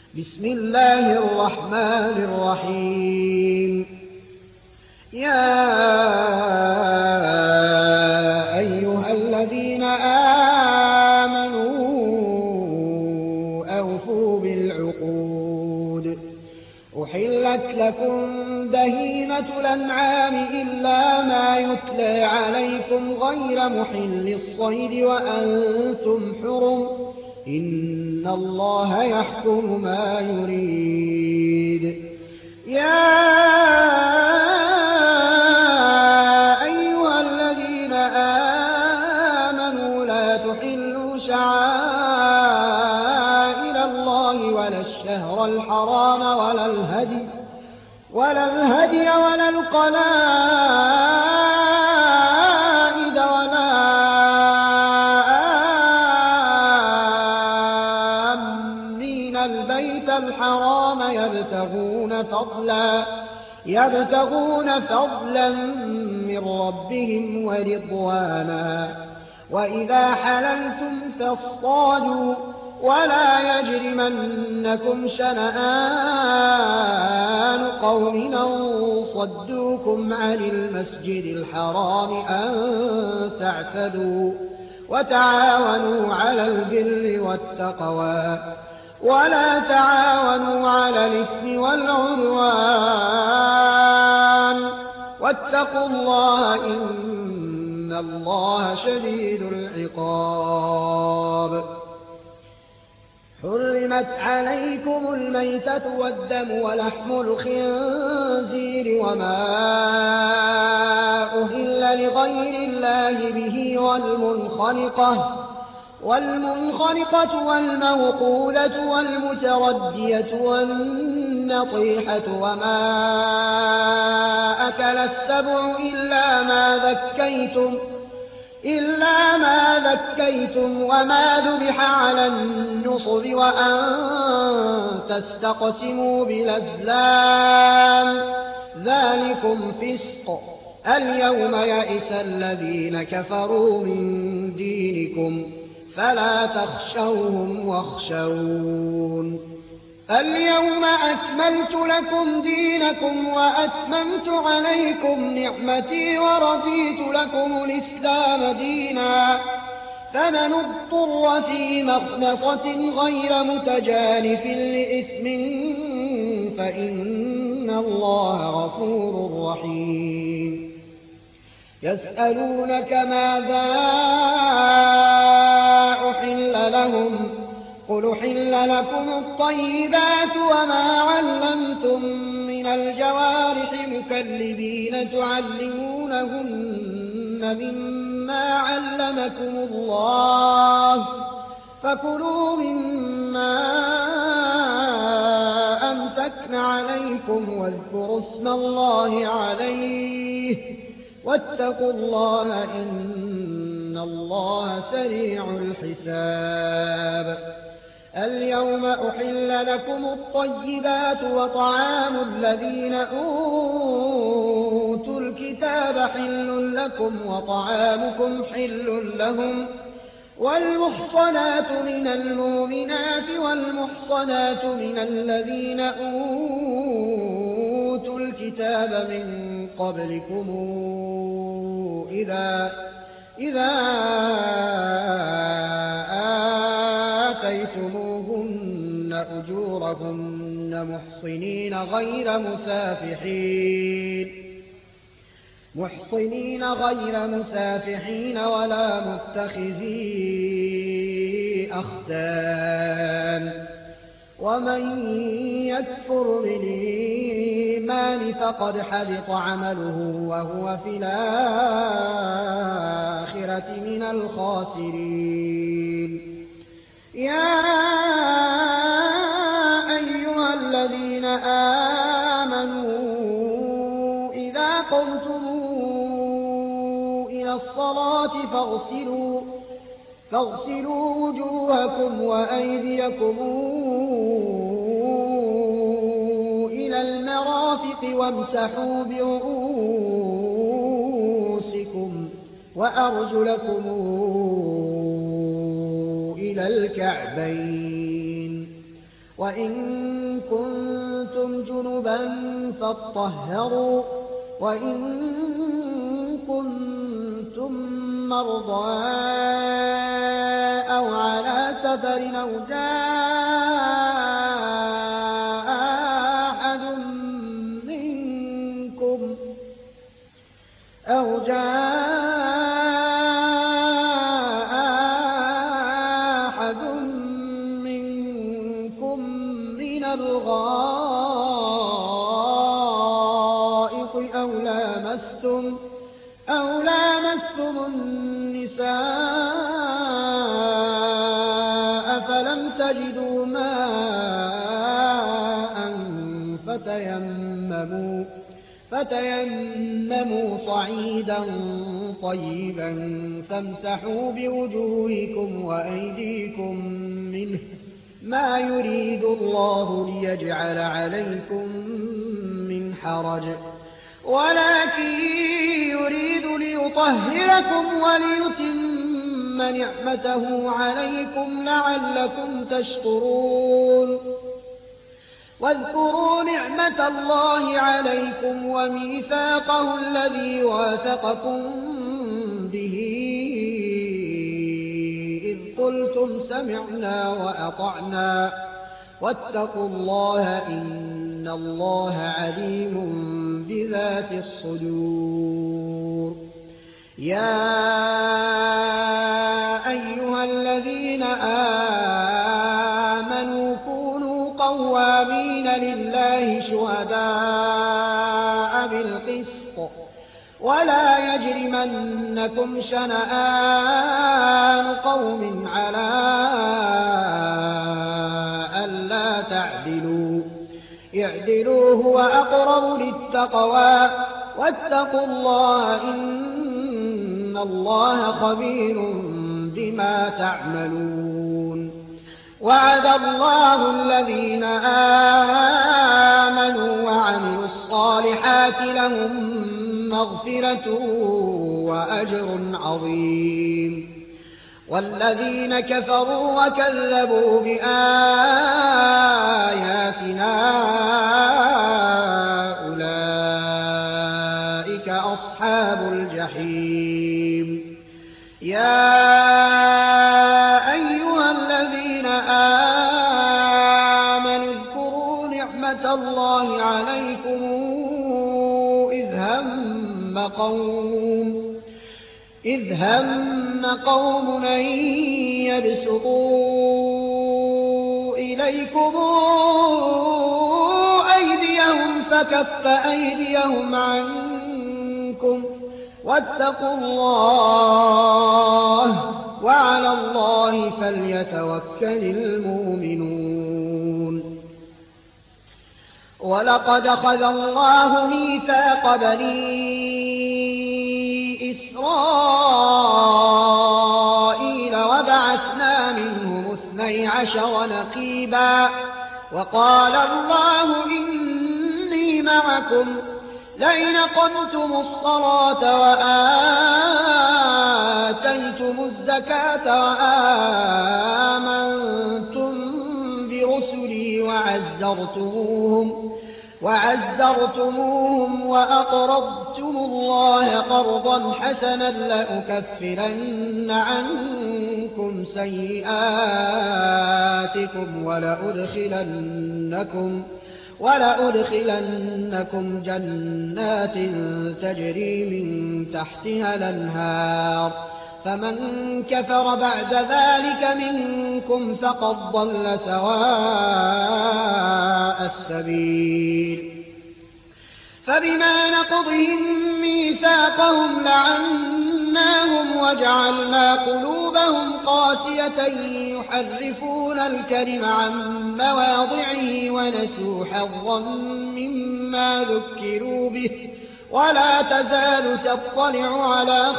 بسم الله الرحمن الرحيم. يا أيها الذين آمنوا أوفوا بالعقود. أحلت لكم بهيمة الأنعام إلا ما يتلى عليكم غير محل الصيد وأنتم حرم، إن الله يحكم ما يريد. يا أيها الذين آمنوا لا تحلوا شعائر الله ولا الشهر الحرام ولا الهدي ولا القلائد ولا آمين البيت الحرام يبتغون فضلا من ربهم ورضوانا. وإذا حللتم فاصطادوا ولا يجرمنكم شنآن قوم أن صدوكم عن المسجد الحرام أن تعتدوا، وتعاونوا على البر والتقوى ولا تعاونوا على الإثم والعدوان، واتقوا الله إن الله شديد العقاب. حرمت عليكم الميتة والدم ولحم الخنزير وما أهل لغير الله به والمنخنقة والموقوذة والمتردية والنطيحة وما أكل السبع إلا ما ذكيتم وما ذبح على النصب وأن تستقسموا بالأزلام، ذلكم فسق. اليوم يئس الذين كفروا من دينكم فلا تخشوهم واخشون. اليوم أكملت لكم دينكم وأتممت عليكم نعمتي ورضيت لكم الإسلام دينا، فمن اضطر في مخمصة غير متجانف لإثم فإن الله غفور رحيم. يسألونك ماذا أحل لهم، قل أحل لكم الطيبات وما علمتم من الجوارح مكلبين تعلمونهن مما علمكم الله، فكلوا مما أمسكن عليكم واذكروا اسم الله عليه واتقوا الله إن الله سريع الحساب. اليوم أحل لكم الطيبات وطعام الذين أوتوا الكتاب حل لكم وطعامكم حل لهم، والمحصنات من المؤمنات والمحصنات من الذين أوتوا الكتاب من قبلكم إذا آتيتموهن أجورهن محصنين غير مسافحين ولا متخذي أخدان، ومن يكفر بالإيمان فقد حبط عمله وهو في الآخرة من الخاسرين. يا أيها الذين آمنوا إذا قمتم إلى الصلاة فاغسلوا وجوهكم وأيديكم إلى المرافق وامسحوا برؤوسكم وأرجلكم إلى الكعبين، وإن كنتم جنبا فاطهروا وإن كنتم مرضى أو على سفر أو جاء أحد منكم من الغائط أو لامستم النساء فلم تجدوا ماء فتيمموا صعيدا طيبا فامسحوا بوجوهكم وأيديكم منه ما يريد الله ليجعل عليكم من حرج ولكن يريد ليطهركم وليتم نعمته عليكم لعلكم تشكرون واذكروا نعمة الله عليكم وميثاقه الذي واثقكم به إذ قلتم سمعنا وأطعنا واتقوا الله إن الله عليم بذات الصدور يا أيها الذين آمنوا كونوا قوامين لله شهداء بالقسط ولا يجرمنكم شنآن قوم على ألا تعدلوا اعدلوا هو أقرب للتقوى واتقوا الله إن الله خبير بما تعملون وعد الله الذين آمنوا وعملوا الصالحات لهم مغفرة وأجر عظيم والذين كفروا وكذبوا بآياتنا أولئك أصحاب الجحيم يا أيها الذين آمنوا اذكروا نعمة الله عليكم إذ هم قوم أن يبسطوا إليكم أيديهم فكف أيديهم عنكم واتقوا الله وعلى الله فليتوكل المؤمنون ولقد أخذ الله ميثاق بني إسرائيل وبعثنا منهم 12 نقيبا وقال الله إني معكم لئن أقمتم الصلاة وآتيتم الزكاة وآمنتم برسلي وعزرتموهم وأقرضتم الله قرضا حسنا لأكفرن عنكم سيئاتكم ولأدخلنكم جنات تجري من تحتها الأنهار فمن كفر بعد ذلك منكم فقد ضل سواء السبيل فبما نقضهم ميثاقهم لعناهم وجعلنا قلوبهم قاسية يحرفون الكلم عن مواضعه ونسوا حظا مما ذكروا به ولا تزال تطلع على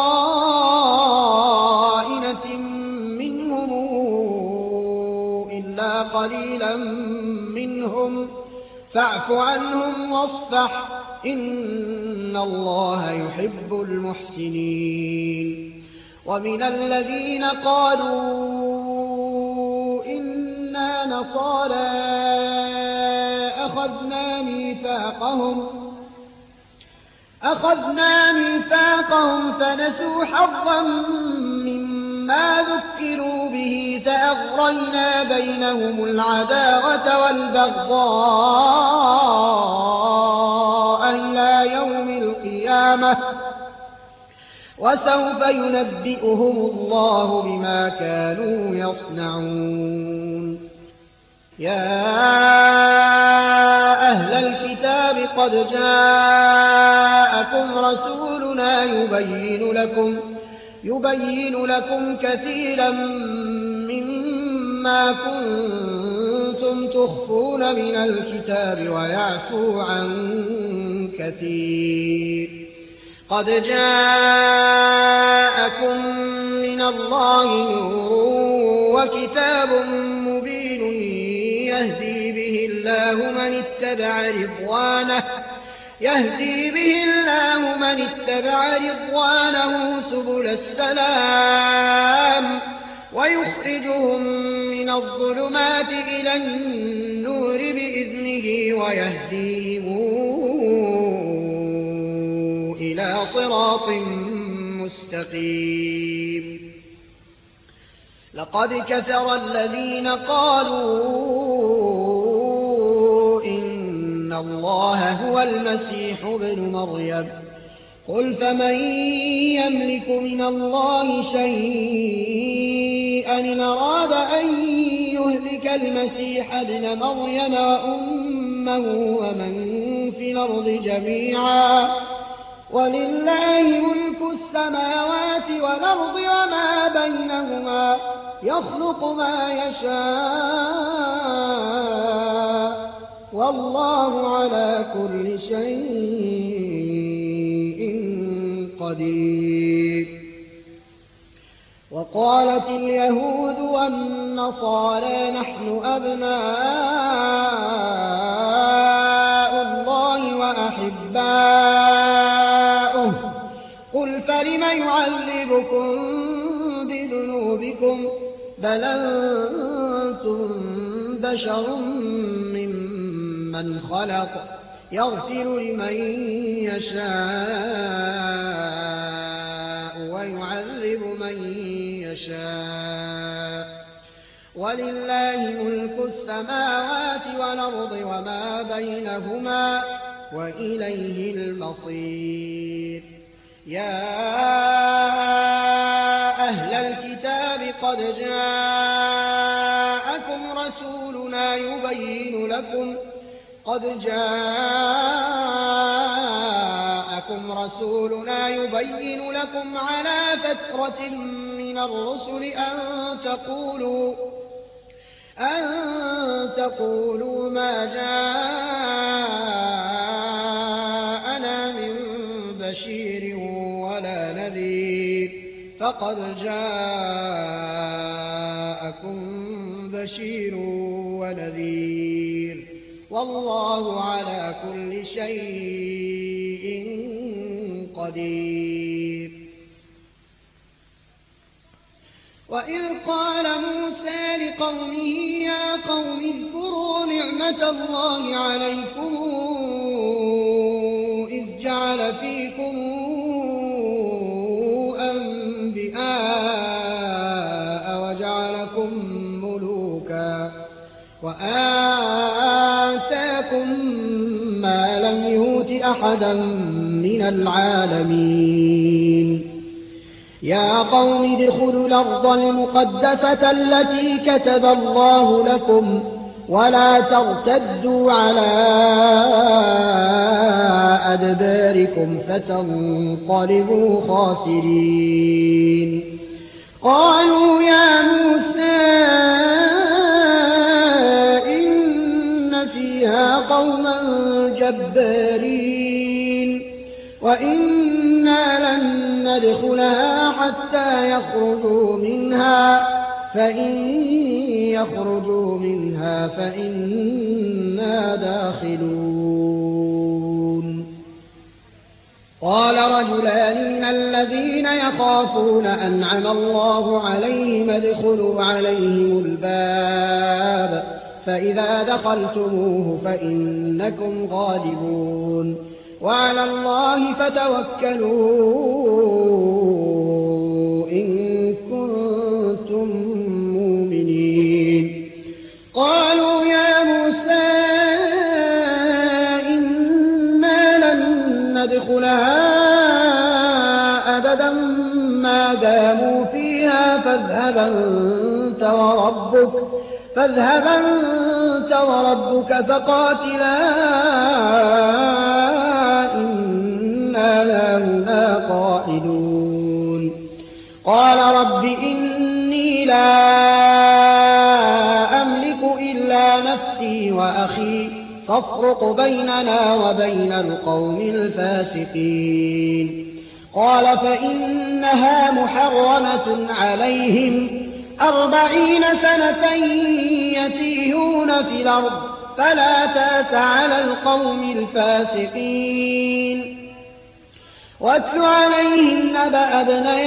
خائنة منهم إلا قليلا منهم فاعف عنهم واصفح إن الله يحب المحسنين ومن الذين قالوا إنا ونصارى أخذنا ميثاقهم فنسوا حظا مما ذكروا به فأغرينا بينهم العداوة والبغضاء إلى يوم القيامة وسوف ينبئهم الله بما كانوا يصنعون. يا أهل الكتاب قد جاءكم رسولنا يبين لكم كثيرا مما كنتم تخفون من الكتاب ويعفو عن كثير. قد جاءكم من الله نور وكتاب مبين يهدي به الله من اتبع رضوانه سبل السلام ويخرجهم من الظلمات إلى النور بإذنه ويهديهم إلى صراط مستقيم. لقد كفر الذين قالوا إن الله هو المسيح ابن مريم قل فمن يملك من الله شيئا إن أراد أن يهلك المسيح ابن مريم وأمه ومن في الأرض جميعا ولله ملك السماوات والأرض وما بينهما يخلق ما يشاء والله على كل شيء قدير. وقالت اليهود والنصارى نحن أبناء الله وأحباؤه قل فلم يعذبكم بذنوبكم بل أنتم بشر ممن خلق يغفر لمن يشاء ويعذب من يشاء ولله ملك السماوات والأرض وما بينهما وإليه المصير. يا أهل الكتاب قد جاءكم رسولنا يبين لكم على فترة من الرسل أن تقولوا ما جاءنا من بشير ولا نذير فقد جاءكم بشير ونذير والله على كل شيء قدير. وإذ قال موسى لقومه يا قوم اذكروا نعمة الله عليكم إذ جعل فيكم أنبياء وجعلكم ملوكا وآتاكم ما لم يؤت أحدا من العالمين. يا قوم ادخلوا الأرض المقدسة التي كتب الله لكم ولا ترتدوا على أدباركم فتنقلبوا خاسرين. قالوا يا موسى إن فيها قوما جبارين وإنا لن ندخلها حتى يخرجوا منها فإن يخرجوا منها فإنا داخلون. قال رجلان من الذين يخافون أنعم الله عليهم ادخلوا عليهم الباب فإذا دخلتموه فإنكم غالبون وعلى الله فتوكلوا إن كنتم مؤمنين قالوا يا موسى إنا لن ندخلها أبدا ما داموا فيها فاذهب أنت وربك فقاتلا إنا هاهنا قاعدون قال رب إني لا أملك إلا نفسي وأخي فافرق بيننا وبين القوم الفاسقين قال فإنها محرمة عليهم 40 سنة يتيهون في الأرض فلا تأس على القوم الفاسقين واتل عليهم نبأ ابني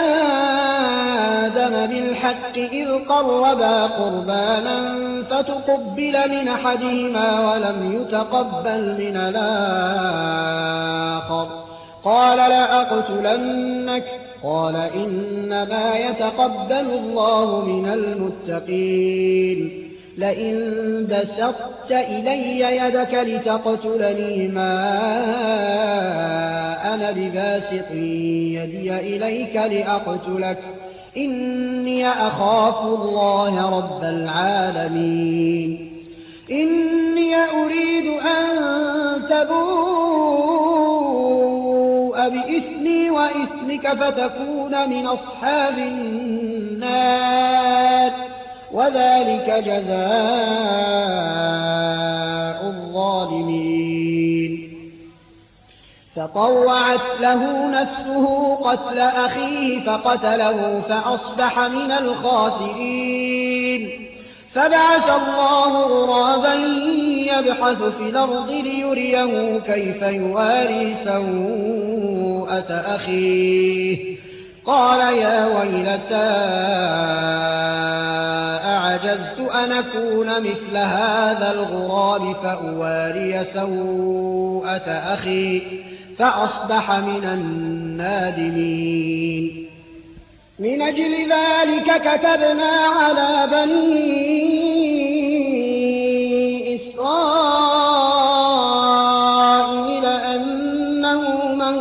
آدم بالحق إذ قربا قربانا فتقبل من أحدهما ولم يتقبل من الآخر قال لأقتلنك قال إنما يتقبل الله من المتقين لئن بسطت إلي يدك لتقتلني ما أنا بباسط يدي إليك لأقتلك إني أخاف الله رب العالمين إني أريد أن تبوء بإثمي وإثمك فتكون من أصحاب النار وذلك جزاء الظالمين فطوعت له نفسه قتل أخيه فقتله فأصبح من الخاسرين فبعث الله غرابا يبحث في الأرض ليريه كيف يواري سوءة أخيه قال يا ويلتى أعجزت أن أكون مثل هذا الغراب فأواري سوءة أخي فأصبح من النادمين من أجل ذلك كتبنا على بني إسرائيل أنه من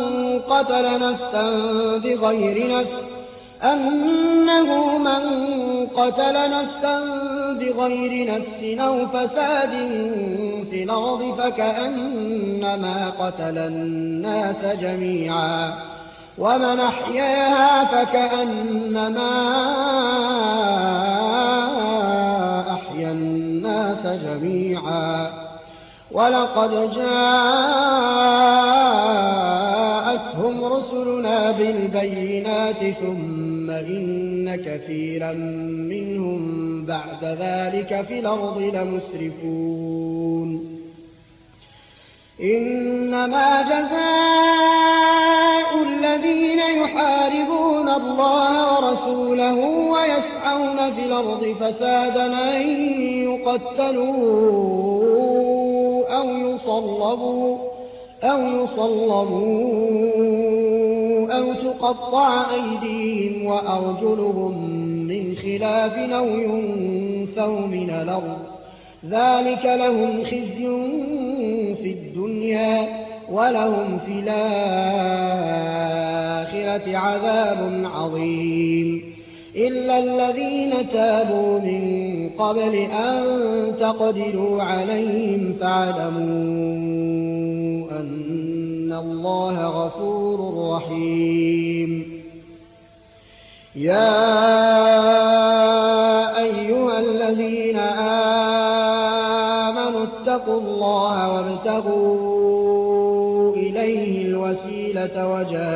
قتل نفسا بغير نفس أو فساد في الأرض فكأنما قتل الناس جميعا ومن أحياها فكأنما أحيا الناس جميعا ولقد جاءتهم رسلنا بالبينات ثم إن كثيرا منهم بعد ذلك في الأرض لمسرفون إنما جزاء الذين يحاربون الله ورسوله ويسعون في الأرض فسادا أن يقتلوا أو يصلبوا أو تقطع أيديهم وأرجلهم من خلاف أو ينفوا من الأرض ذلك لهم خزي في الدنيا ولهم في الآخرة عذاب عظيم إلا الذين تابوا من قبل أن تقدروا عليهم فاعلموا أن الله غفور رحيم يا أيها الذين آمنوا اتقوا الله وابتغوا إليه الوسيلة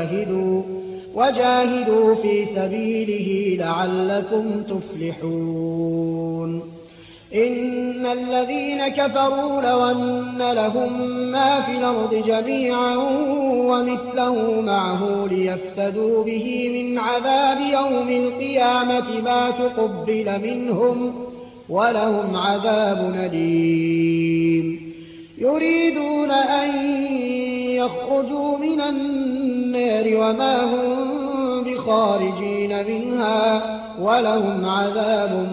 وجاهدوا في سبيله لعلكم تفلحون إن الذين كفروا لو أن لهم ما في الأرض جميعا ومثله معه ليفتدوا به من عذاب يوم القيامة ما تقبل منهم ولهم عذاب أليم يريدون أن يخرجوا من النار وما هم بخارجين منها ولهم عذاب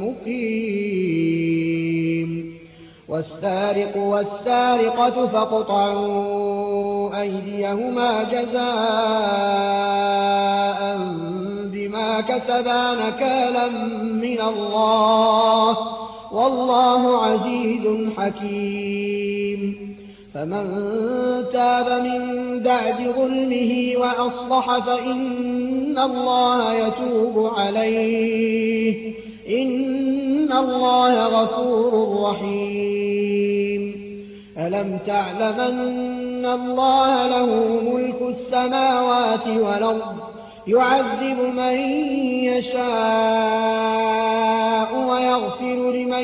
مقيم والسارق والسارقة فاقطعوا أيديهما جزاء بما كسبا نكالا من الله والله عزيز حكيم فمن تاب من بعد ظلمه وأصلح فإن الله يتوب عليه إن الله غفور رحيم ألم تعلم أن الله له ملك السماوات والأرض يعذب من يشاء ويغفر لمن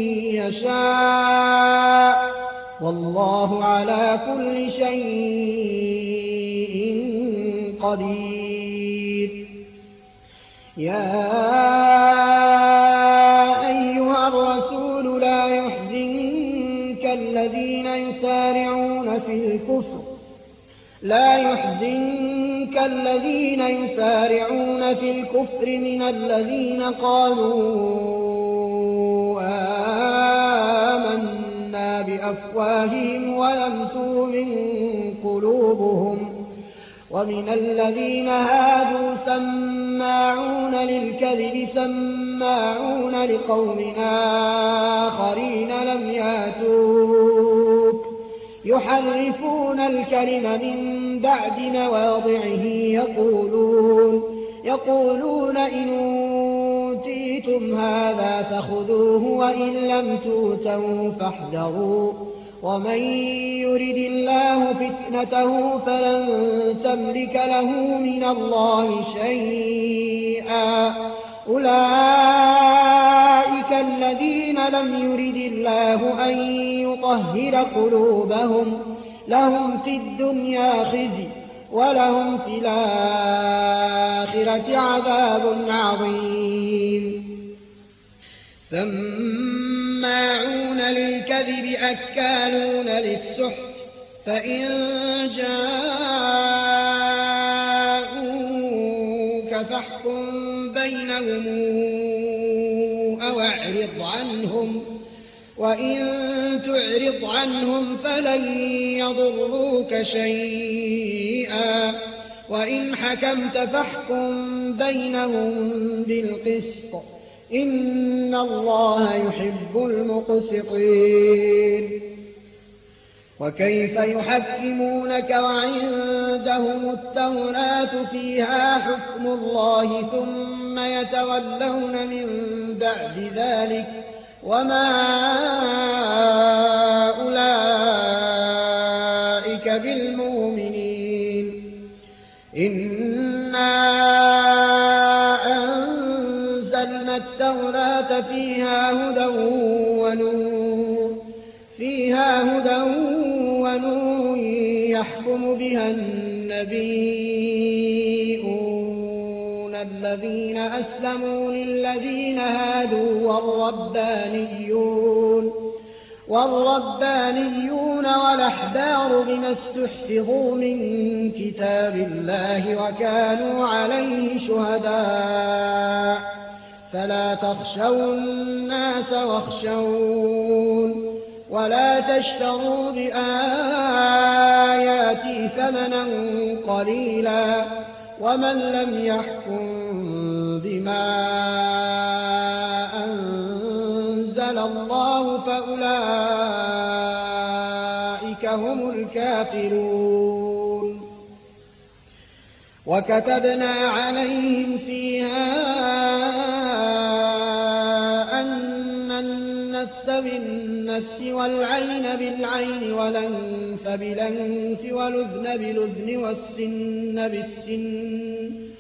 يشاء والله على كل شيء قدير يا أيها الرسول لا يحزنك الذين يسارعون في الكفر من الذين قالوا آمنا بأفواههم ولم تؤمن قلوبهم ومن الذين هادوا سماعون للكذب سماعون لقوم آخرين لم يأتوك يحرفون الكلم من بعد مواضعه يقولون إن أوتيتم هذا فخذوه وإن لم تؤتوا فاحذروا ومن يرد الله فتنته فلن تملك له من الله شيئا أولئك الذين لم يرد الله أن يطهر قلوبهم لهم في الدنيا خزي ولهم في الآخرة عذاب عظيم سماعون للكذب أكالون للسحت فإن جاءوك فاحكم بينهم أو أعرض عنهم وإن تعرض عنهم فلن يضروك شيئا وإن حكمت فاحكم بينهم بالقسط إن الله يحب المقسطين وكيف يحكمونك وعندهم التوراة فيها حكم الله ثم يتولون من بعد ذلك وما أولئك بالمؤمنين إنا أنزلنا التوراة فيها هدى ونور يحكم بها النبيون الذين أسلموا للذين هادوا والربانيون والأحبار بما استحفظوا من كتاب الله وكانوا عليه شهداء فلا تخشوا الناس واخشون ولا تشتروا بآياتي ثمنا قليلا ومن لم يحكم بما أنزل الله فأولئك هم الكافرون وكتبنا عليهم فيها أن النفس بالنفس والعين بالعين والأنف بالأنف والأذن بالأذن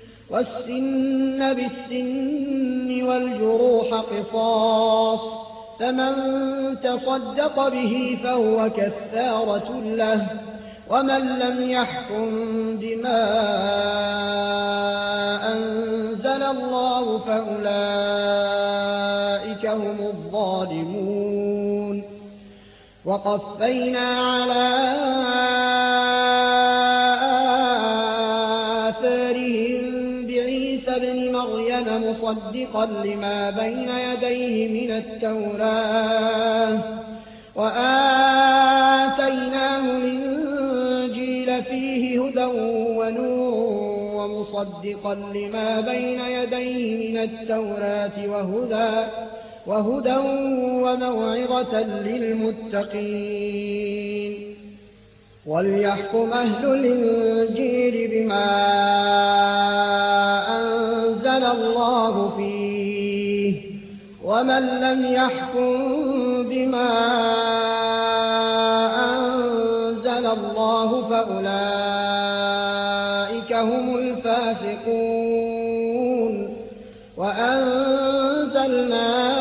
والسن بالسن والجروح قصاص فمن تصدق به فهو كفارة له، ومن لم يحكم بما أنزل الله فأولئك هم الظالمون. وقفينا على آثارهم بعيسى ابن مريم مصدقا لما بين يديه من التوراة، وآتيناه الإنجيل فيه هدى ونور ومصدقا لما بين يديه من التوراة وهدى وموعظة للمتقين. وليحكم أهل الإنجيل بما أنزل الله فيه، ومن لم يحكم بما أنزل الله فأولئك هم الفاسقون. وأنزلنا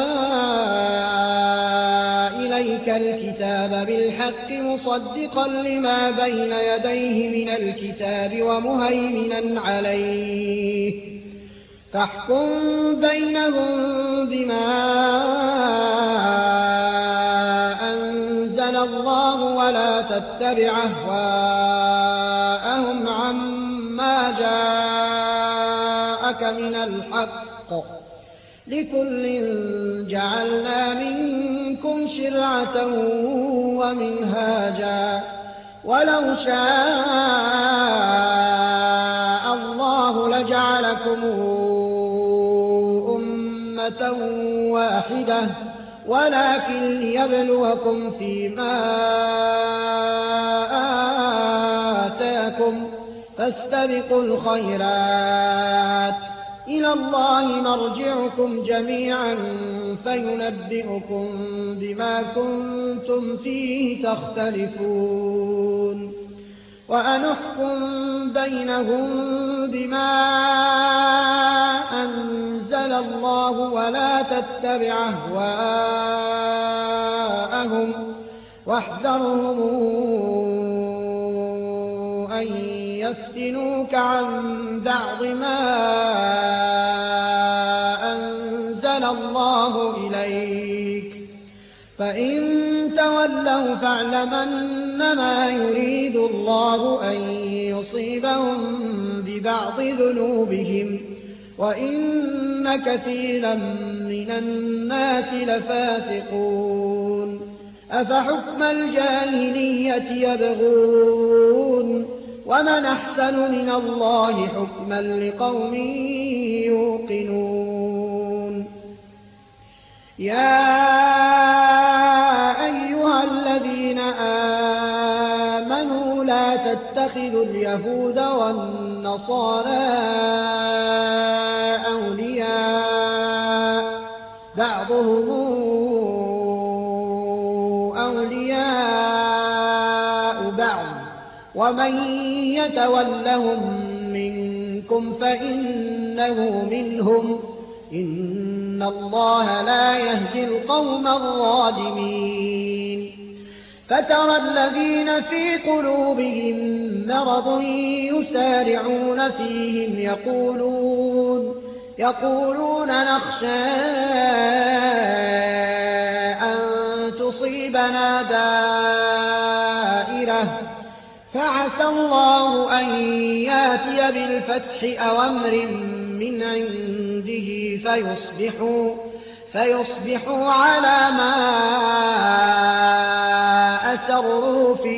إليك الكتاب بالحق مصدقا لما بين يديه من الكتاب ومهيمنا عليه، فاحكم بينهم بما أنزل الله ولا تتبع أهواءهم عما جاءك من الحق، لكل جعلنا منكم شرعة ومنهاجا، ولو شاء الله لجعلكم أمة واحدة، ولكن ليبلوكم فيما آتاكم، فاستبقوا الخيرات، إلى الله مرجعكم جميعا فينبئكم بما كنتم فيه تختلفون. وأنحكم بينهم بما أنزل الله ولا تتبع أهواءهم، واحذرهم أن يفتنوك عن بعض ما أنزل الله إليك، فإن تولوا فاعلم أنما يريد الله أن يصيبهم ببعض ذنوبهم، وإن كثيرا من الناس لفاسقون. أفحكم الجاهلية يبغون، ومن أحسن من الله حكما لقوم يوقنون. يا أيها الذين آمنوا لا تتخذوا اليهود والنصارى أولياء، بعضهم أولياء بعض، ومن يتولهم منكم فإنه منهم، إن الله لا يهدي القوم الظالمين. فترى الذين في قلوبهم مرض يسارعون فيهم يقولون نخشى أن تصيبنا دائرة، فعسى الله أن ياتي بالفتح أو أمر من عنده فيصبحوا على ما أسروا في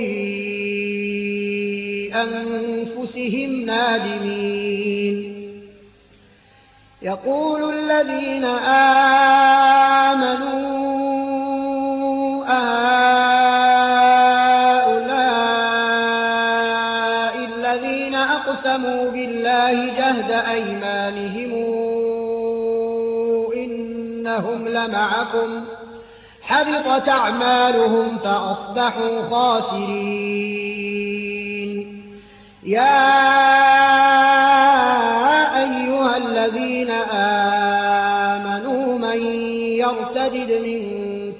أنفسهم نادمين. يقول الذين آمنوا أهؤلاء الذين أقسموا بالله جهد أيمانهم إنهم لمعكم، حبطت أعمالهم فأصبحوا خاسرين. يا أيها الذين آمنوا من يرتد منكم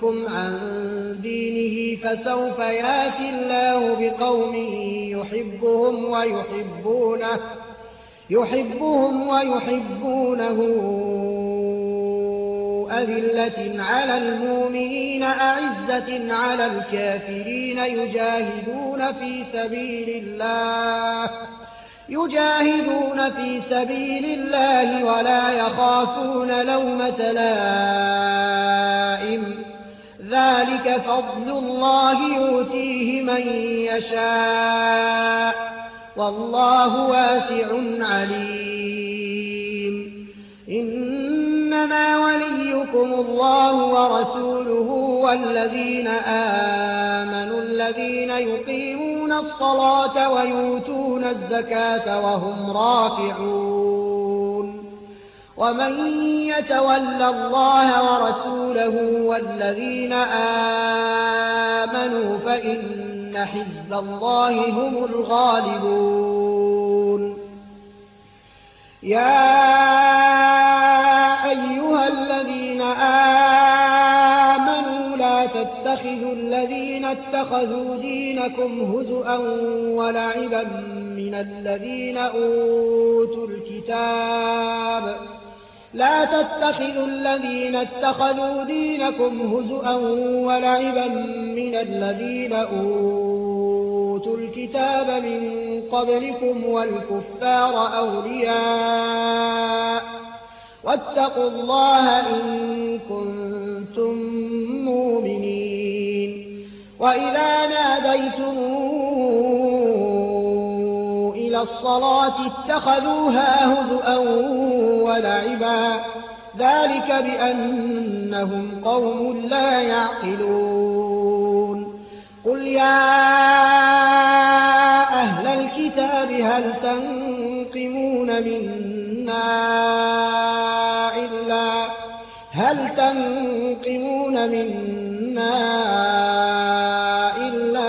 به فسوف ياتي الله بقوم يحبهم ويحبونه أذلة على المؤمنين أعزة على الكافرين يجاهدون في سبيل الله ولا يخافون لومة لائم ذلك فضل الله يؤتيه من يشاء والله واسع عليم إنما وليكم الله ورسوله والذين آمنوا الذين يقيمون الصلاة ويؤتون الزكاة وهم راكعون ومن يتول الله ورسوله والذين آمنوا فإن حزب الله هم الغالبون يا أيها الذين آمنوا لا تتخذوا الذين اتخذوا دينكم هزءا ولعبا من الذين أوتوا الكتاب من قبلكم والكفار أولياء واتقوا الله إن كنتم مؤمنين وإذا ناديتم إلى الصلاة اتخذوها هزءا ولعبا ذلك بأنهم قوم لا يعقلون قل يا أهل الكتاب هل تنقمون منا إلا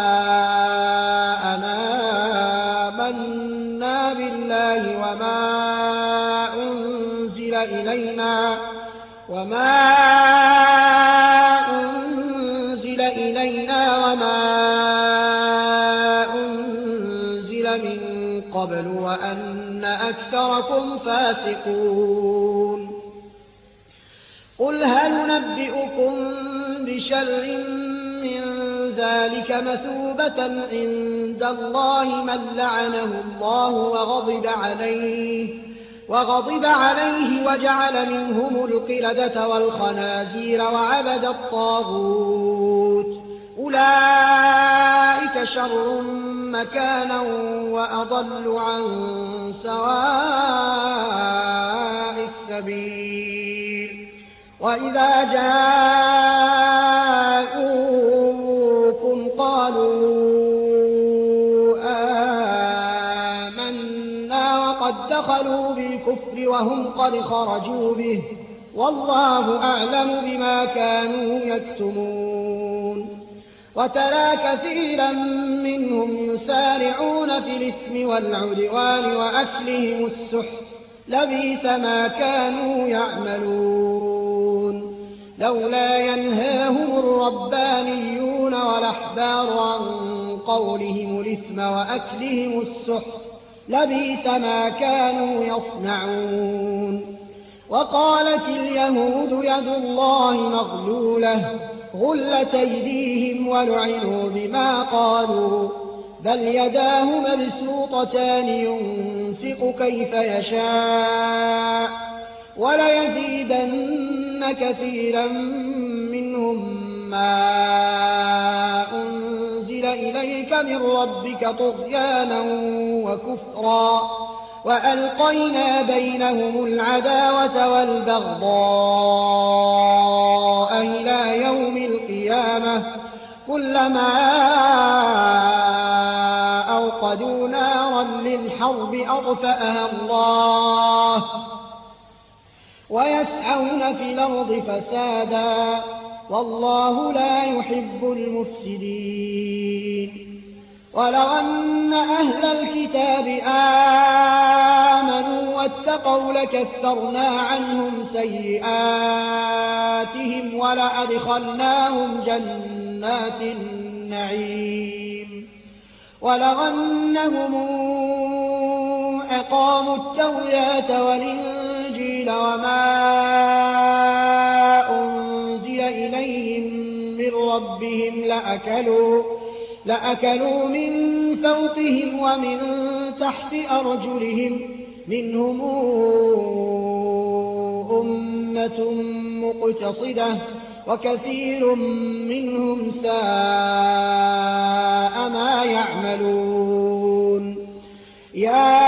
أن آمنا بالله وما أنزل إلينا وما أنزل من قبل وأن أكثركم فاسقون قل هل ننبئكم بشر من ذلك مثوبة عند الله من لعنه الله وغضب عليه وجعل منهم القردة والخنازير وعبد الطاغوت أولئك شر مكانا وأضل عن سواء السبيل وإذا جاءوكم قالوا آمنا وقد دخلوا بالكفر وهم قد خرجوا به والله أعلم بما كانوا يكتمون وترى كثيرا منهم يسارعون في الإثم والعدوان وأكلهم السحت لبئس ما كانوا يعملون لولا ينهاهم الربانيون والأحبار عن قولهم الإثم وأكلهم السحت لبئس ما كانوا يصنعون وقالت اليهود يد الله مغلولة غلت أيديهم ولعنوا بما قالوا بل يداه مبسوطتان ينفق كيف يشاء وليزيدن كثيرا منهم ما أنزل إليك من ربك طغيانا وكفرا وألقينا بينهم العداوة والبغضاء إلى يوم القيامة كلما أوقدوا نارا للحرب أطفأها الله ويسعون في الأرض فسادا والله لا يحب المفسدين ولو أن أهل الكتاب آمنوا واتقوا لكفرنا عنهم سيئاتهم ولأدخلناهم جنات النعيم. ولو أنهم أقاموا التوراة والإنجيل وما أنزل إليهم من ربهم لأكلوا من فوقهم ومن تحت أرجلهم منهم أمة مقتصدة وكثير منهم ساء ما يعملون. يا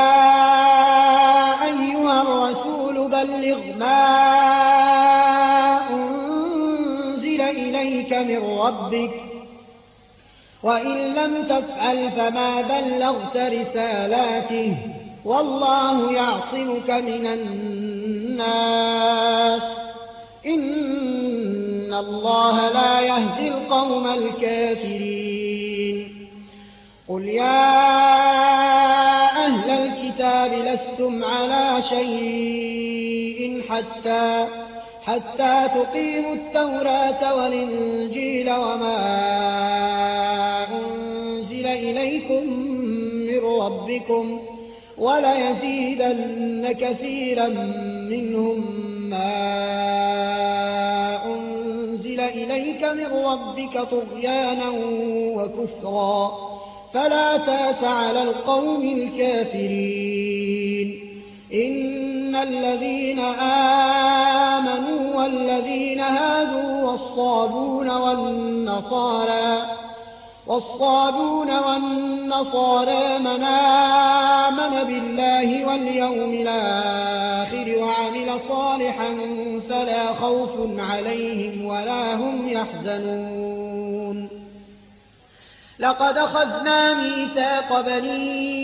أيها الرسول بلغ ما أنزل إليك من ربك وإن لم تفعل فما بلغت رسالاته والله يعصمك من الناس إن الله لا يهدي القوم الكافرين. قل يا أهل الكتاب لستم على شيء حتى تقيموا التوراة والإنجيل وما أنزل إليكم من ربكم وليزيدن كثيرا منهم ما أنزل إليك من ربك طغيانا وكفرا فلا تأس على القوم الكافرين. إن الذين آمنوا والذين هادوا والصابون والنصارى من آمن بالله واليوم الآخر وعمل صالحا فلا خوف عليهم ولا هم يحزنون. لقد أخذنا ميثاق بني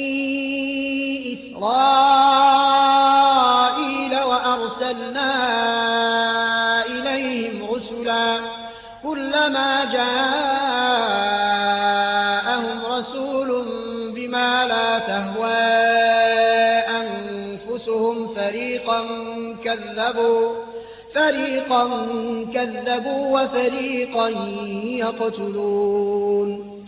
إسرائيل وأرسلنا إليهم رسلا كلما جاءهم رسول بما لا تهوى أنفسهم فريقا كذبوا وفريقا يقتلون.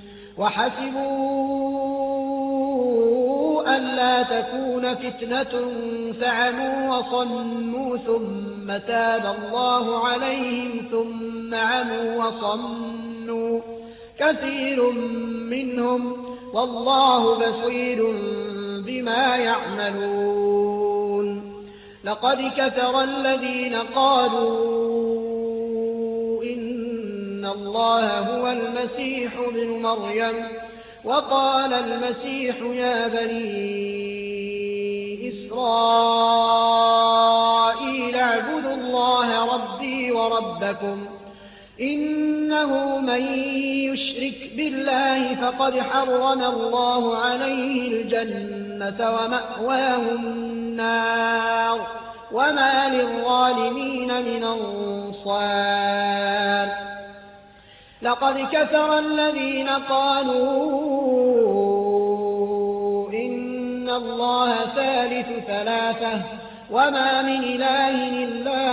وحسبوا ألا تكون فتنة فعموا وصموا ثم تاب الله عليهم ثم عموا وصموا كثير منهم والله بصير بما يعملون. لقد كفر الذين قالوا إن الله هو المسيح ابن مريم وقال المسيح يا بني إسرائيل اعبدوا الله ربي وربكم إنه من يشرك بالله فقد حرم الله عليه الجنة ومأواه النار وما للظالمين من أنصار. لقد كفر الذين قالوا إن الله ثالث ثلاثة وما من إله إلا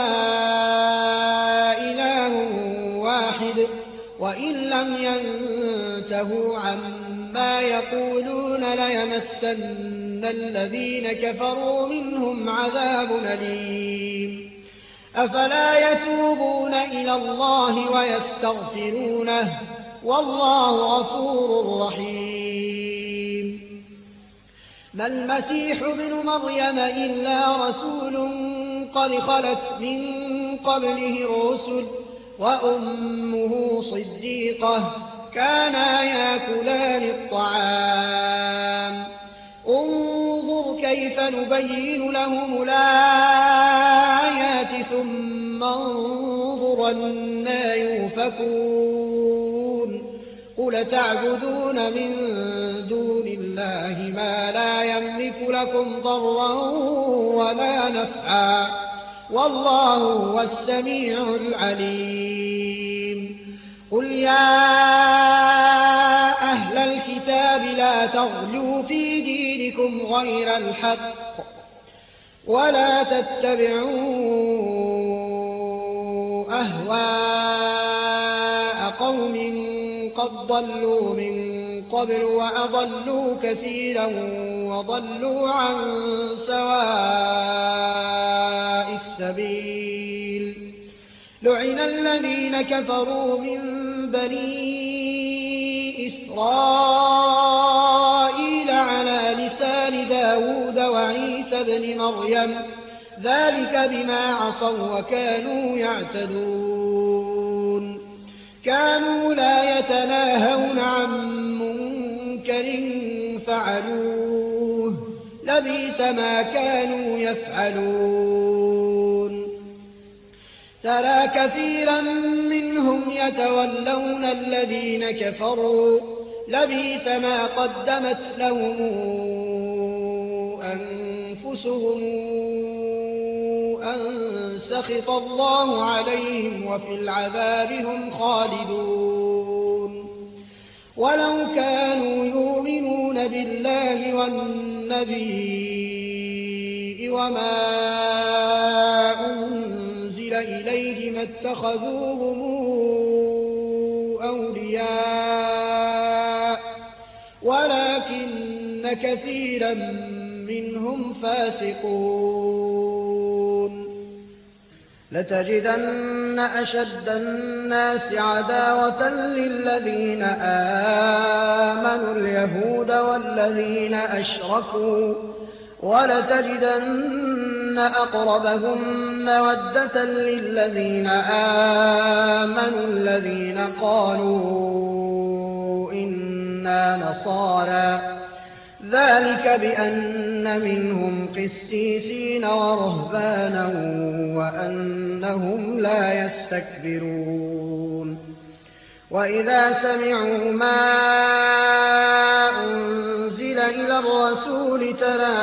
إله واحد وإن لم ينتهوا عما يقولون ليمسن الذين كفروا منهم عذاب أليم. أفلا يتوبون إلى الله ويستغفرونه والله غفور رحيم. ما المسيح ابن مريم إلا رسول قد خلت من قبله الرسل وأمه صديقة كانا ياكلان الطعام انظر كيف نبين لهم الآيات ثم انظر أنى يؤفكون. قل تعبدون من دون الله ما لا يملك لكم ضرا ولا نفعا والله هو السميع العليم. قل يا أهل الكتاب لا تغلوا في دينكم غير الحق ولا تتبعوا أهواء قوم قد ضلوا من قبل وأضلوا كثيرا وضلوا عن سواء السبيل. لعن الذين كفروا من بني إسرائيل على لسان داود وعيسى بن مريم ذلك بما عصوا وكانوا يعتدون. كانوا لا يتناهون عن منكر فعلوه لبئس ما كانوا يفعلون. ترى كثيرا منهم يتولون الذين كفروا لبئس ما قدمت لهم أنفسهم أن سخط الله عليهم وفي العذاب هم خالدون. ولو كانوا يؤمنون بالله والنبي وما أنزل إليه ما اتخذوهم أولياء ولكن كثيرا منهم فاسقون. لتجدن أشد الناس عداوة للذين آمنوا اليهود والذين أشركوا ولتجدن أقربهم مودة للذين آمنوا الذين قالوا إنا نصارى ذلك بأن منهم قسيسين ورهبانا وأنهم لا يستكبرون. وإذا سمعوا ما أنزل إلى الرسول ترى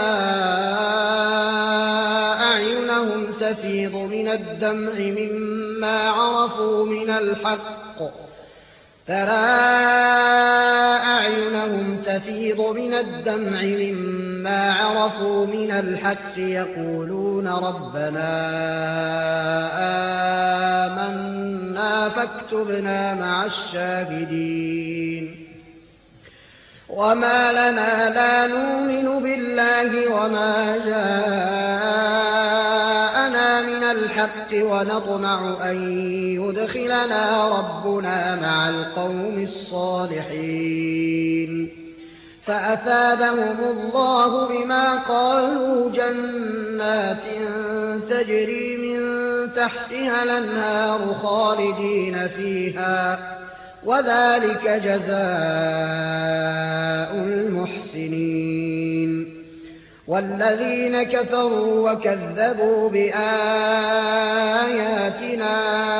أعينهم تفيض من الدمع مما عرفوا من الحق يقولون ربنا آمنا فاكتبنا مع الشاهدين. وما لنا لا نؤمن بالله وما جاءنا من الحق ونطمع أن يدخلنا ربنا مع القوم الصالحين. فأثابهم الله بما قالوا جنات تجري من تحتها الأنهار خالدين فيها وذلك جزاء المحسنين. والذين كفروا وكذبوا بآياتنا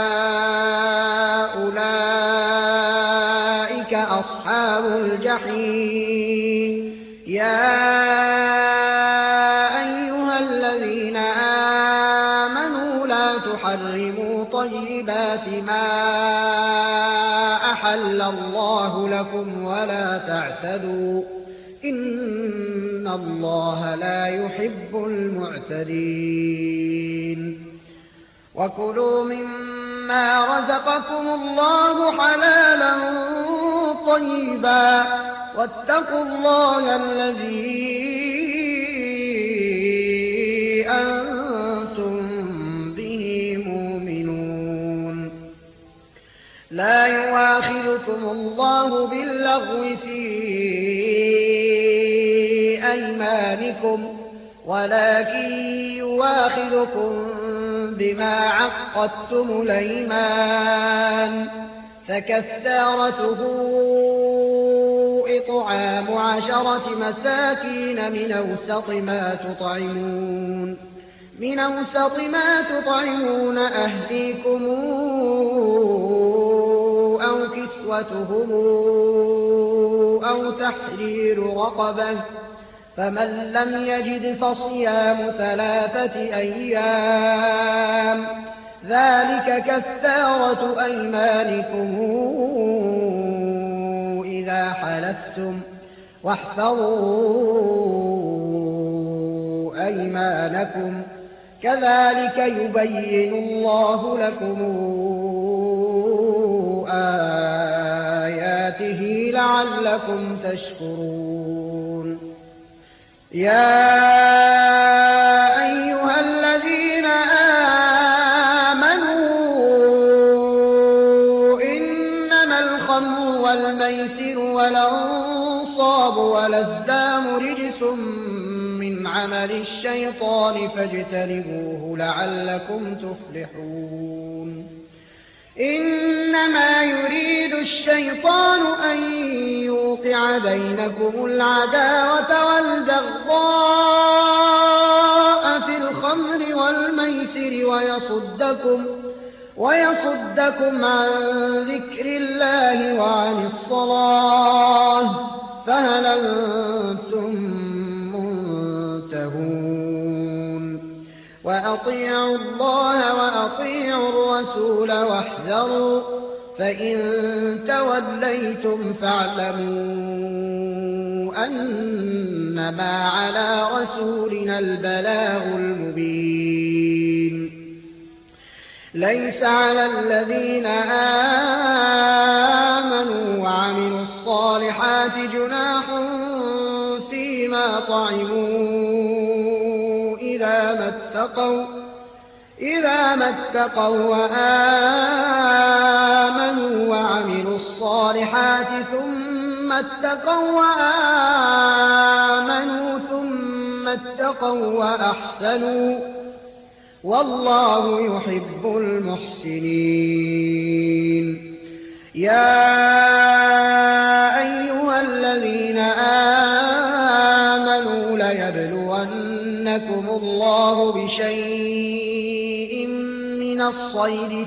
أولئك أصحاب الجحيم. يا أيها الذين آمنوا لا تحرموا طيبات ما أحل الله لكم ولا تعتدوا إن الله لا يحب المعتدين. وكلوا مما رزقكم الله حلالا طيبا واتقوا الله الذي أنتم به مؤمنون. لا يؤاخذكم الله باللغو في أيمانكم ولكن يؤاخذكم بما عقدتم الأيمان فكفارته إطعام 10 مساكين من أوسط ما تطعمون أهليكم أو كسوتهم أو تحرير رقبة فمن لم يجد فصيام 3 أيام ذلك كفارة أيمانكم إذا حلفتم واحفظوا أيمانكم كذلك يبين الله لكم آياته آياته لعلكم تشكرون يا أيها الذين آمنوا إنما الخمر والميسر والأنصاب والأزلام رجس من عمل الشيطان فاجتنبوه لعلكم تفلحون إنما يريد الشيطان أن يوقع بينكم العداوة والبغضاء في الخمر والميسر ويصدكم عن ذكر الله وعن الصلاة فهل أنتم منتهون وأطيعوا الله وأطيعوا الرسول واحذروا فإن توليتم فاعلموا أنما على رسولنا البلاغ المبين ليس على الذين آمنوا وعملوا الصالحات جناح فيما طعموا إذا ما اتقوا وآمنوا وعملوا الصالحات ثم اتقوا وآمنوا ثم اتقوا وأحسنوا والله يحب المحسنين يا أيها الذين آمنوا ليبلونكم الله بشيء من الصيد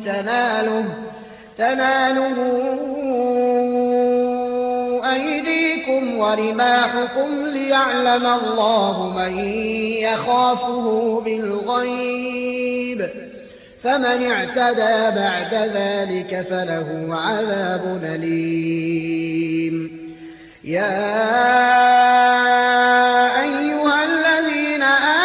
تناله أيديكم ورماحكم ليعلم الله من يخافه بالغيب فمن اعتدى بعد ذلك فله عذاب أليم يا أيها الذين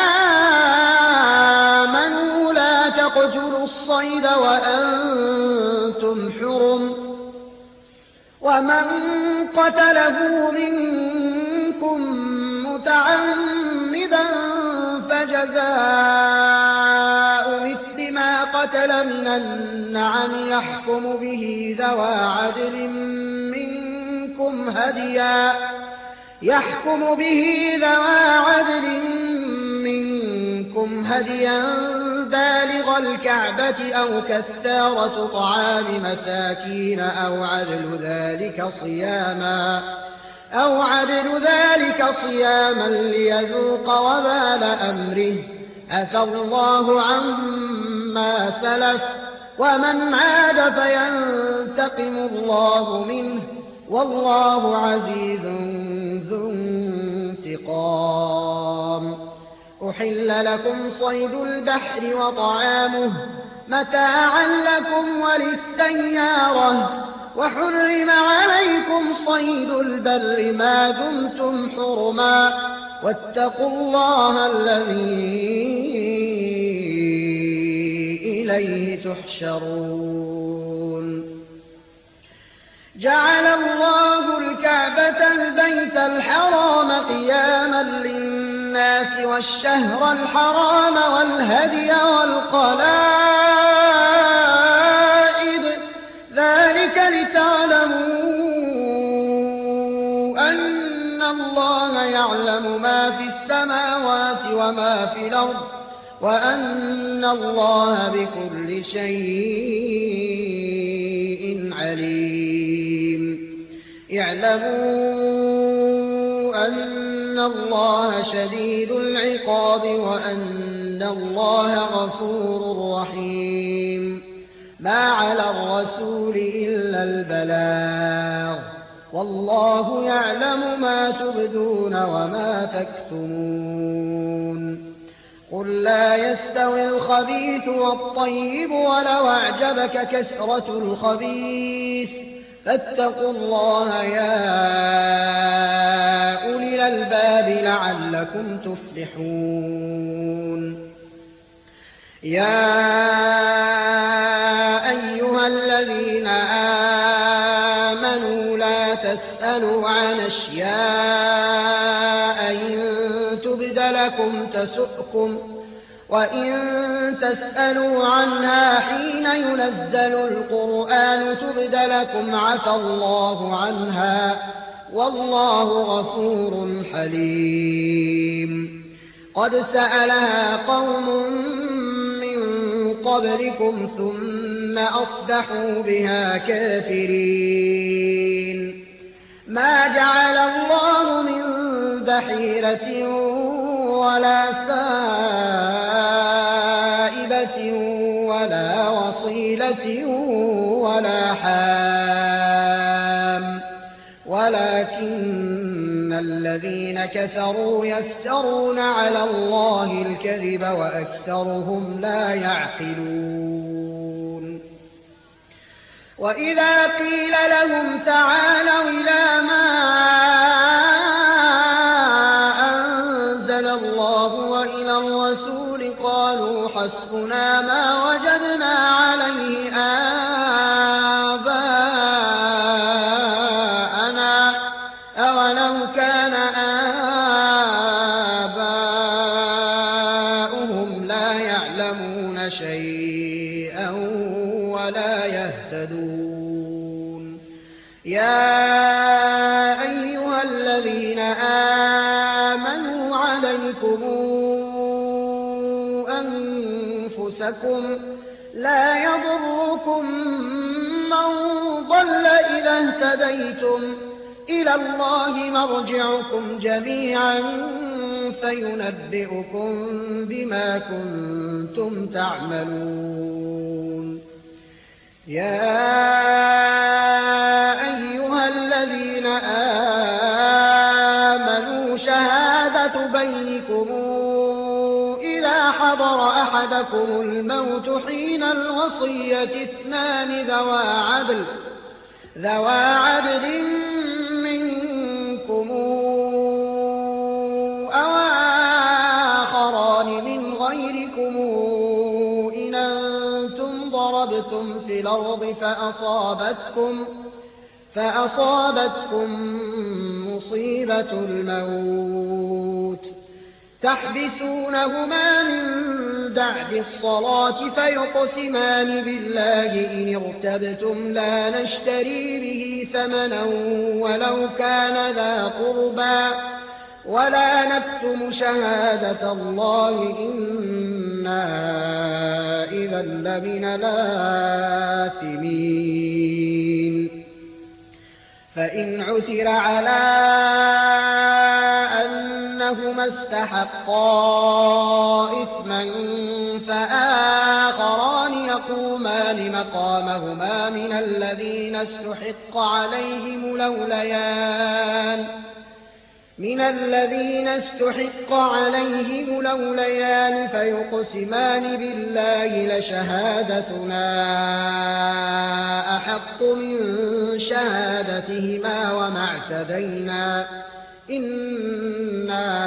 آمنوا لا تقتلوا الصيد وأنتم حرم ومن قتله منكم متعمدا فجزاء مثل ما قتل من النعم يحكم به ذوى عدل منكم هديا بالغ الكعبة أو كفارة طعام مساكين أو عدل ذلك صياما ليذوق وبال أمره عفى الله عما سلف ومن عاد فينتقم الله منه والله عزيز ذو انتقام أحل لكم صيد البحر وطعامه متاعا لكم وللسيارة وحرم عليكم صيد البر ما دمتم حرما واتقوا الله الذي إليه تحشرون جعل الله الكعبة البيت الحرام قياما للناس والشهر الحرام والهدي والقلائد ذلك لتعلموا أن الله يعلم ما في السماوات وما في الأرض وأن الله بكل شيء عليم اعلموا أن الله شديد العقاب وأن الله غفور رحيم ما على الرسول إلا البلاغ والله يعلم ما تبدون وما تكتمون قل لا يستوي الخبيث والطيب ولو أعجبك كثرة الخبيث فاتقوا الله يا أولي الألباب لعلكم تفلحون يا أيها الذين آمنوا لا تسألوا عن أشياء إن تبد لكم تسؤكم وإن تسألوا عنها حين ينزل القرآن تبد لكم عفى الله عنها والله غفور حليم. قد سألها قوم من قبلكم ثم أصبحوا بها كافرين. ما جعل الله من بحيرة ولا سائبة ولا وصيلة ولا حام ولكن الذين كفروا يفترون على الله الكذب وأكثرهم لا يعقلون. وإذا قيل لهم تعالوا إلى ما أنزل الله وإلى الرسول قالوا حسبنا ما وجدنا عليه آباءنا أولو كان آباؤهم لا يعلمون شيئا ولا يهتدون. يا أيها الذين آمنوا عليكم أنفسكم لا يضركم من ضل إذا اهتديتم إلى الله مرجعكم جميعا فينبئكم بما كنتم تعملون. يا أيها الذين آمنوا شهادة بينكم إذا حضر أحدكم الموت حين الوصية اثنان ذوى عدل منكم أو آخران من غيركم إن أنتم ضربتم في الأرض فأصابتكم مصيبة الموت تحبسونهما من بعد الصلاة فيقسمان بالله إن ارتبتم لا نشتري به ثمنا ولو كان ذا قربى ولا نكتم شهادة الله إنا إذا لمن الآثمين. فإن عثر على أنهما استحقا إثما فآخران يقومان مقامهما من الذين استحق عليهم الأوليان فيقسمان بالله لشهادتنا أحق من شهادتهما وما اعتدينا إنا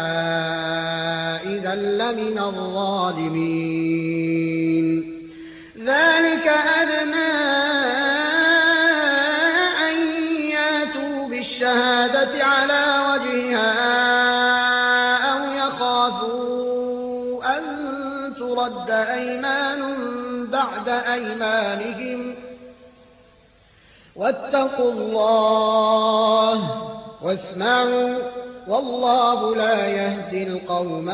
إذا لمن الظالمين. ذلك أدنى أن ياتوا بالشهادة على وجهها أو يخافوا أن ترد أيمان بعد أيمانهم واتقوا الله واسمعوا والله لا يهدي القوم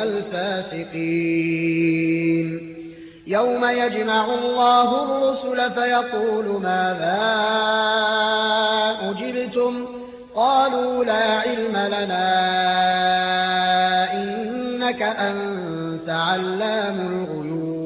الفاسقين. يوم يجمع الله الرسل فيقول ماذا أجبتم قالوا لا علم لنا إنك أنت علام الغيوب.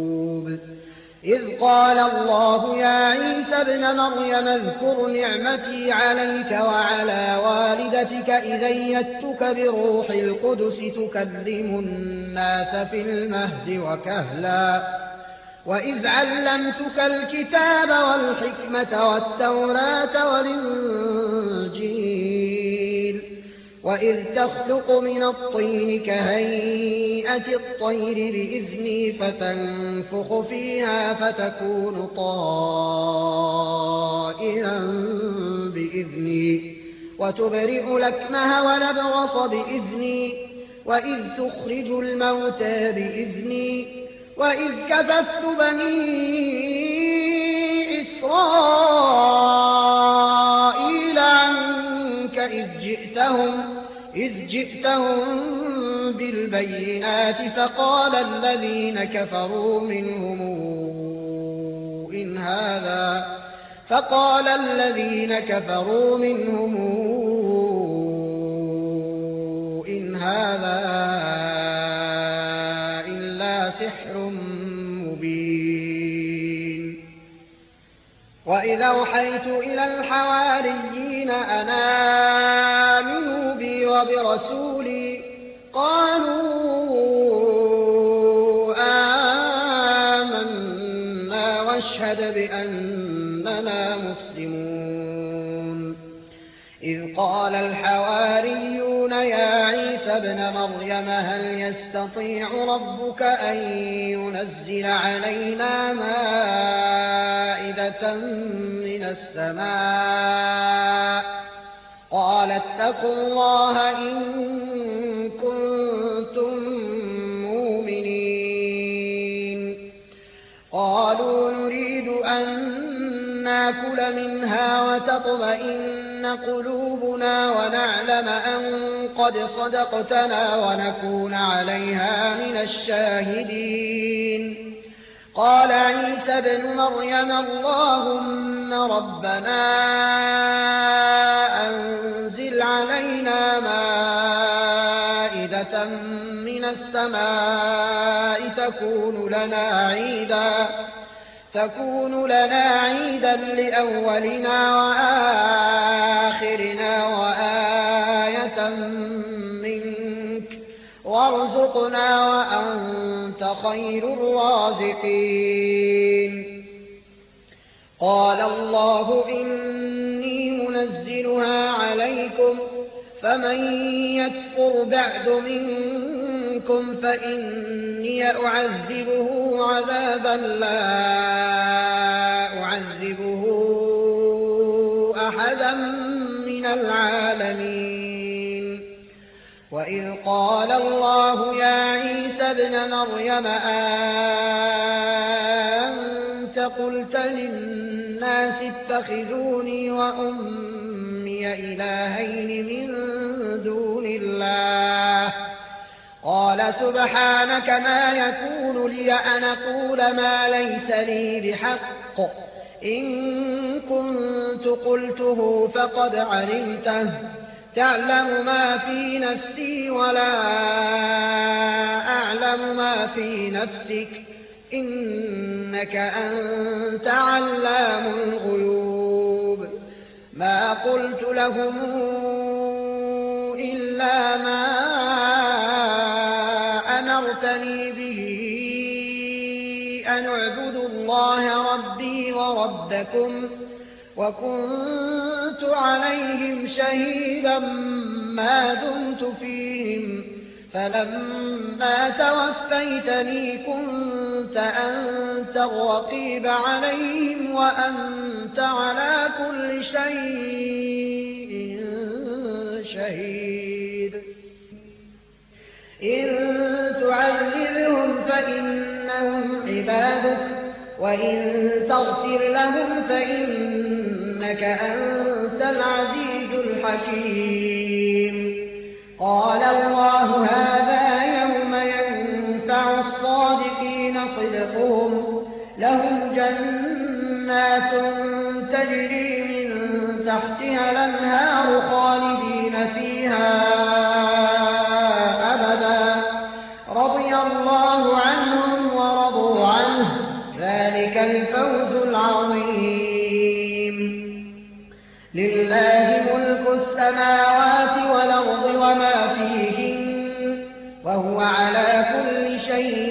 إذ قال الله يا عيسى ابن مريم اذكر نعمتي عليك وعلى والدتك إذ أيدتك بروح القدس تكلم الناس في المهد وكهلا وإذ علمتك الكتاب والحكمة والتوراة والإنجيل وإذ تخلق من الطين كهيئة الطير بإذني فتنفخ فيها فتكون طائرا بإذني بإذني وتبرئ الأكمه والأبرص بإذني وإذ تخرج الموتى بإذني وإذ كففت بني إسرائيل عنك إذ جئتهم بالبينات فقال الذين كفروا منهم إن هذا إلا سحر مبين. وإذا أوحيت إلى الحواريين أن آمنوا بي وبرسولي قالوا آمنا واشهد بأننا مسلمون. إذ قال الحواريون يا عيسى ابن مريم هل يستطيع ربك أن ينزل علينا مائدة من السماء قال اتقوا الله إن كنتم مؤمنين. قالوا نريد أن ناكل منها وتطمئن قلوبنا ونعلم أن قد صدقتنا ونكون عليها من الشاهدين. قال عيسى ابن مريم اللهم ربنا أنزل علينا مائدة من السماء تكون لنا عيدا لأولنا وآخرنا وآية منك وارزقنا وأنت خير الرازقين. قال الله إني منزلها عليكم فمن يكفر بعد منكم فإني أعذبه عذابا لا أعذبه أحدا من العالمين. وإذ قال الله يا عيسى ابن مريم أنت قلت للناس اتخذوني وأمي إلهين من دون الله قال سبحانك ما يكون لي أن أقول ما ليس لي بحق إن كنت قلته فقد علمته تعلم ما في نفسي ولا أعلم ما في نفسك إنك أنت علام الغيوب. ما قلت لهم إلا ما أمرتني به أن اعبدوا الله ربي وربكم وكنت عليهم شهيدا ما دمت فيهم فلما توفيتني كنت أنت الرقيب عليهم وأنت على كل شيء شهيد. إن تعذبهم فإنهم عبادك وإن تغفر لهم فإنك أنت العزيز الحكيم. قال الله هذا يوم ينفع الصادقين صدقهم لهم جنات تجري من تحتها الأنهار خالدين فيها أبدا رضي الله عنهم ورضوا عنه ذلك الفوز العظيم. لله ملك السماوات والأرض وما فيهن وهو على كل شيء